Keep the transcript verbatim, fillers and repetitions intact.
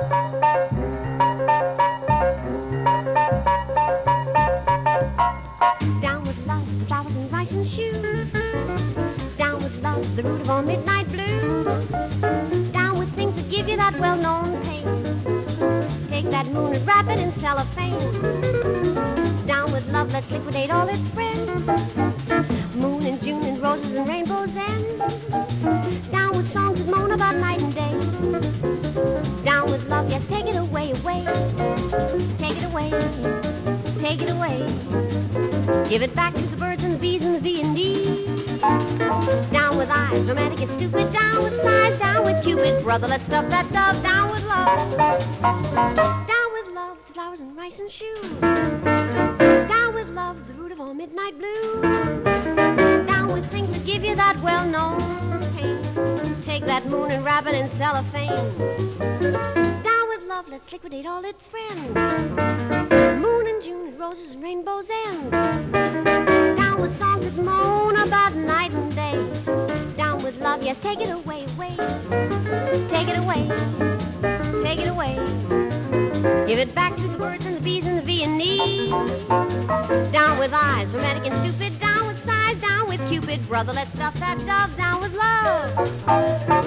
Down with love, the flowers and rice and shoes. Down with love, the root of all midnight blues. Down with things that give you that well-known pain. Take that moon and wrap it in cellophane. Down with love, let's liquidate all its friends. Moon and June and roses and rainbows ends. Down with songs that moan about night and day. Down with love, yes, take it away, away. Take it away, take it away. Give it back to the birds and the bees and the V and D. Down with eyes, romantic and stupid. Down with sighs, down with Cupid. Brother, let's stuff that dove. Down with love. Down with love, the flowers and rice and shoes. Down with love, the root of all midnight blues. Down with things that give you that well-known pain. Take that moon and wrap it in cellophane. Down with love, let's liquidate all its friends. Moon and June and roses and rainbows ends. Down with songs that moan about night and day. Down with love, yes, take it away, away. Take it away, take it away. Give it back to the birds and the bees and the V and E. Down with eyes, romantic and stupid. Down with sighs, down with Cupid. Brother, let's stuff that dove. Down with love.